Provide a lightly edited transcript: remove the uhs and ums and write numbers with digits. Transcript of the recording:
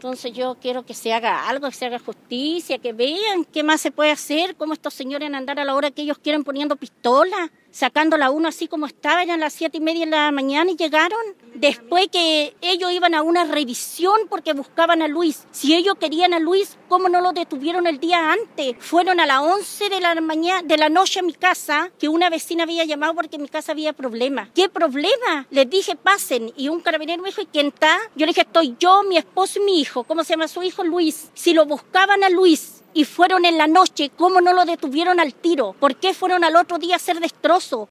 Entonces yo quiero que se haga algo, que se haga justicia, que vean qué más se puede hacer, cómo estos señores van a andar a la hora que ellos quieren poniendo pistolas, sacándola uno así como estaba, eran las 7:30 de la mañana y llegaron. Después que ellos iban a una revisión porque buscaban a Luis. Si ellos querían a Luis, ¿cómo no lo detuvieron el día antes? Fueron a las 11 de la noche a mi casa, que una vecina había llamado porque en mi casa había problemas. ¿Qué problema? Les dije, pasen. Y un carabinero me dijo, ¿y quién está? Yo le dije, estoy yo, mi esposo y mi hijo. ¿Cómo se llama su hijo? Luis. Si lo buscaban a Luis y fueron en la noche, ¿cómo no lo detuvieron al tiro? ¿Por qué fueron al otro día a hacer destrozo?